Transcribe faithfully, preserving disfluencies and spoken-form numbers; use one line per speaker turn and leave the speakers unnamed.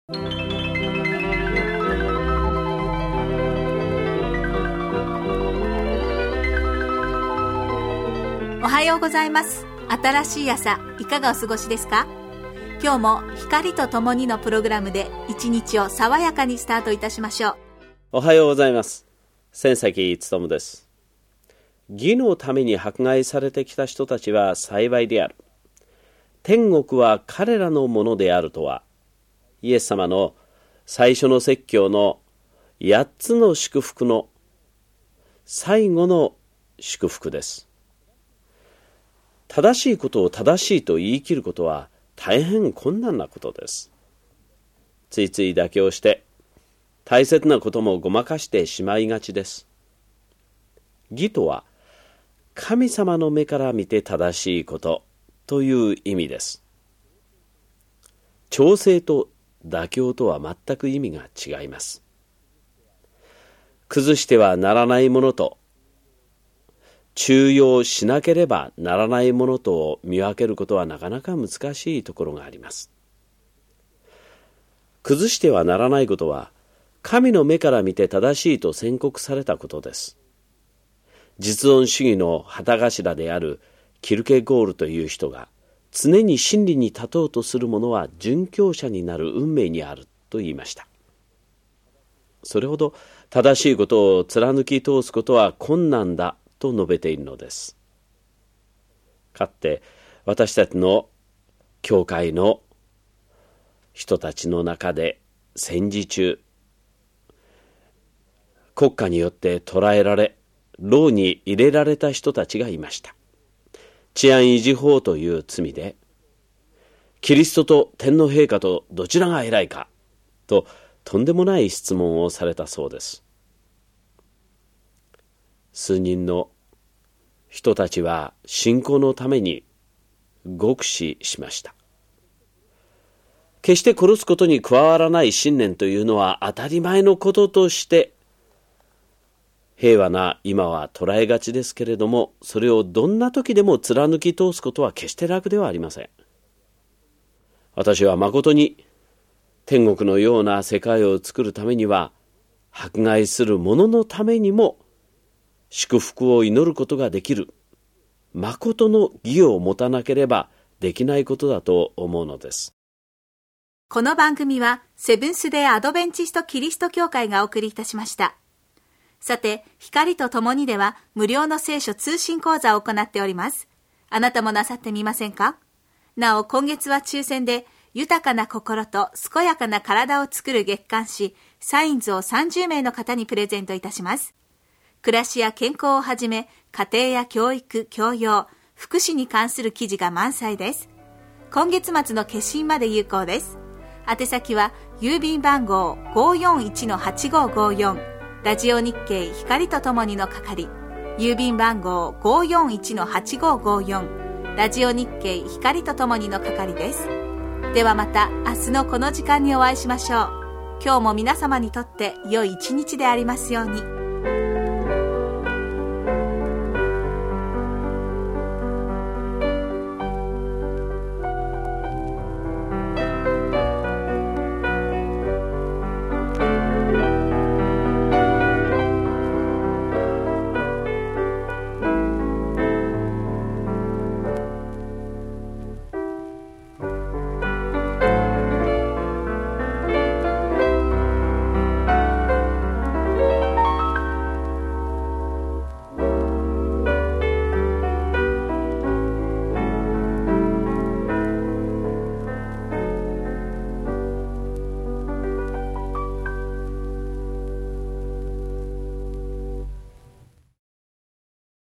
おはようございます。新しい朝、いかがお過ごしですか？今日も光とともにのプログラムで一日を爽やかにスタートいたしましょう。
おはようございます。千崎勉です。義のために迫害されてきた人たちは幸いである。天国は彼らのものであるとは、イエス様の最初の説教のやっつの祝福の最後の祝福です。正しいことを正しいと言い切ることは大変困難なことです。ついつい妥協して大切なこともごまかしてしまいがちです。義とは神様の目から見て正しいことという意味です。調整と妥協とは全く意味が違います。崩してはならないものと中用しなければならないものとを見分けることはなかなか難しいところがあります。崩してはならないことは神の目から見て正しいと宣告されたことです。実存主義の旗頭であるキルケゴールという人が、常に真理に立とうとする者は殉教者になる運命にあると言いました。それほど正しいことを貫き通すことは困難だと述べているのです。かつて私たちの教会の人たちの中で戦時中、国家によって捕らえられ、牢に入れられた人たちがいました。治安維持法という罪で、キリストと天皇陛下とどちらが偉いかととんでもない質問をされたそうです。数人の人たちは信仰のために獄死しました。決して殺すことに加わらない信念というのは当たり前のこととして平和な今は捉えがちですけれども、それをどんな時でも貫き通すことは決して楽ではありません。私は誠に天国のような世界を作るためには、迫害する者のためにも祝福を祈ることができる、誠の義を持たなければできないことだと思うのです。
この番組はセブンスデーアドベンチストキリスト教会がお送りいたしました。さて、光とともにでは無料の聖書通信講座を行っております。あなたもなさってみませんか？なお、今月は抽選で豊かな心と健やかな体を作る月刊誌サインズをさんじゅうめいの方にプレゼントいたします。暮らしや健康をはじめ、家庭や教育、教養、福祉に関する記事が満載です。今月末の決心まで有効です。宛先は郵便番号 ごーよんいちのはちごーごーよん、ラジオ日経光とともにの係、郵便番号 ごーよんいちのはちごーごーよん、ラジオ日経光とともにの係です。ではまた明日のこの時間にお会いしましょう。今日も皆様にとって良い一日でありますように。